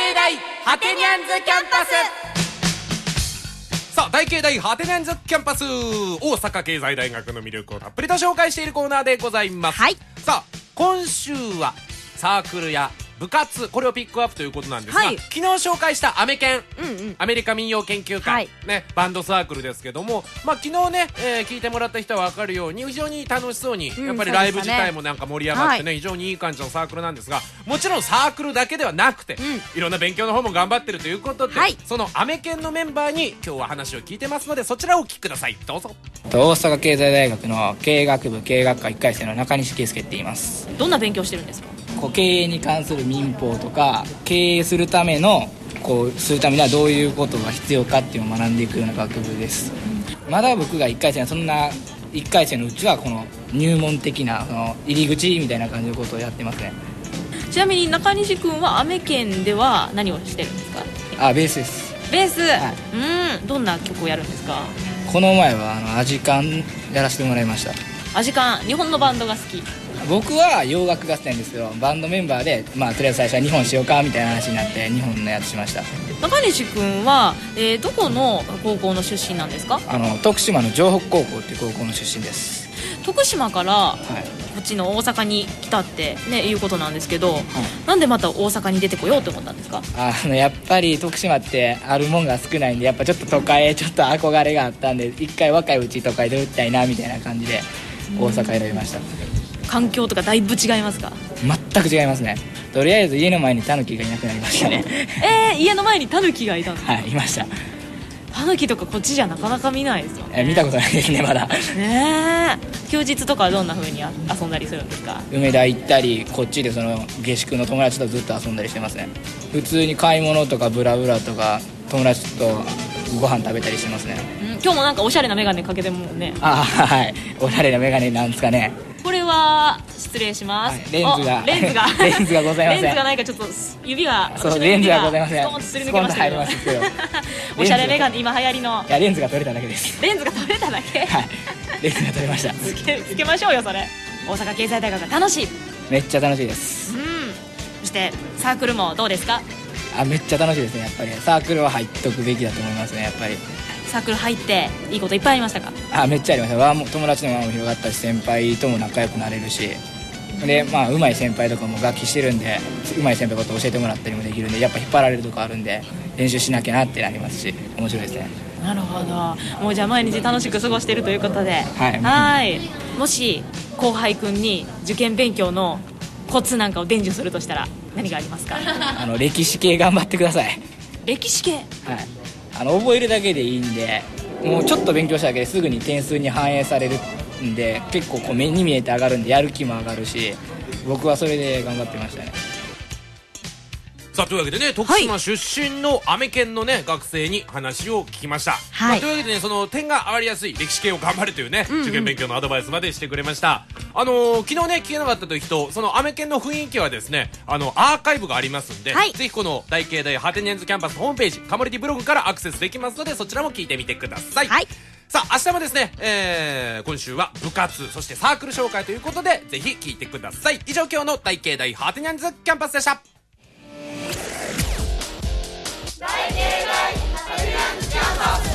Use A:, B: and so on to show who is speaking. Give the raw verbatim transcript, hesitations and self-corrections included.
A: 大ハテニャンズキャンパス。さあ、大慶大ハテニャンズキャンパス、大阪経済大学の魅力をたっぷりと紹介しているコーナーでございます。
B: はい。
A: さあ、今週はサークルや部活、これをピックアップということなんですが、はい、昨日紹介したアメ研、うんうん、アメリカ民謡研究会、はい、ね、バンドサークルですけども、まあ、昨日ね、えー、聞いてもらった人は分かるように非常に楽しそうに、うん、やっぱりライブ自体もなんか盛り上がってね、はい、非常にいい感じのサークルなんですが、もちろんサークルだけではなくて、うん、いろんな勉強の方も頑張ってるということで、はい、そのアメ研のメンバーに今日は話を聞いてますので、そちらをお聞きください。どうぞ。
C: 大阪経済大学の経営学部経営学科いっかい生の中西圭介って言います。
B: どんな勉強してるんですか？
C: こう経営に関する民法とか、経営するためのこうするためにはどういうことが必要かっていうのを学んでいくような学部です。まだ僕がいっかい生はそんないっかい生のうちはこの入門的なその入り口みたいな感じのことをやってますね。
B: ちなみに中西君はアメ研では何をしてるんですか？
C: あ、ベースです。
B: ベース、はい、うん、どんな曲をやるんですか？
C: この前はあのアジカンやらせてもらいました。
B: アジカン、日本のバンドが好き？
C: 僕は洋楽が好きなんですけど、バンドメンバーで、まあ、とりあえず最初は日本しようかみたいな話になって日本のやつしました。
B: 中西君は、えー、どこの高校の出身なんですか？
C: あの徳島の城北高校っていう高校の出身です。
B: 徳島から、はい、こっちの大阪に来たって、ね、いうことなんですけど、はい、なんでまた大阪に出てこようと思ったんですか？
C: あのやっぱり徳島ってあるもんが少ないんで、やっぱちょっと都会へちょっと憧れがあったんで、一回若いうち都会で売りたいなみたいな感じで大阪選びました。
B: 環境とかだいぶ違いますか？
C: 全く違いますね。とりあえず家の前にタヌキがいなくなりましたね。
B: えー、家の前にタヌキがいたんですか？
C: はい、いました。
B: タヌキとかこっちじゃなかなか見ないですよね。
C: えー、見たことないですね、まだ。
B: ねえ。休日とかはどんな風に遊んだりするんですか？
C: 梅田行ったり、こっちでその下宿の友達とずっと遊んだりしてますね。普通に買い物とかブラブラとか友達とご飯食べたりしてますね。
B: うん、今日もなんかおしゃれなメガネかけてもね。
C: あ、はい、おしゃれなメガネなんですかね。
B: これは失礼します、はい、
C: レンズが
B: レンズが
C: レンズがございません。
B: レンズがないかちょっと指が、
C: そう、レンズがございません。
B: スコーンとすり抜けましたけど、
C: けど
B: おしゃれメガネ、今流行りの。
C: いや、レンズが取れただけです。
B: レンズが取れただけ。
C: はい、レンズが取れました。
B: つけ、つけましょうよそれ。大阪経済大学が楽しい。
C: めっちゃ楽しいです。
B: うん。そしてサークルもどうですか？
C: あ、めっちゃ楽しいですね。やっぱりサークルは入っとくべきだと思いますね。やっぱり
B: サークル入っていいこといっぱいありましたか？
C: あ、めっちゃありました。輪も友達の輪も広がったし、先輩とも仲良くなれるし、で、まあ上手い先輩とかも楽器してるんで、上手い先輩のこと教えてもらったりもできるんで、やっぱ引っ張られるとこあるんで練習しなきゃなってなりますし、面白いですね。
B: なるほど。もうじゃあ毎日楽しく過ごしているということで、
C: はい、
B: はい。もし後輩くんに受験勉強のコツなんかを伝授するとしたら何がありますか？
C: あの歴史系頑張ってください。
B: 歴史系？
C: はい、あの覚えるだけでいいんで、もうちょっと勉強しただけですぐに点数に反映されるんで、結構こう目に見えて上がるんでやる気も上がるし、僕はそれで頑張ってましたね。
A: さあ、というわけでね、徳島出身のアメ研のね、学生に話を聞きました。
B: はい、
A: まあ、というわけでね、その点が上がりやすい歴史系を頑張るというね、うんうん、受験勉強のアドバイスまでしてくれました。あのー、昨日ね、聞けなかったという人、そのアメ研の雰囲気はですね、あのアーカイブがありますんで、はい、ぜひこの大慶大ハテニャンズキャンパスホームページ、カモリティブログからアクセスできますので、そちらも聞いてみてください。
B: はい、
A: さあ、明日もですね、えー、今週は部活、そしてサークル紹介ということで、ぜひ聞いてください。以上、今日の大慶大ハテニャンズキャンパスでした。大慶大ハテニャンズキャンパス。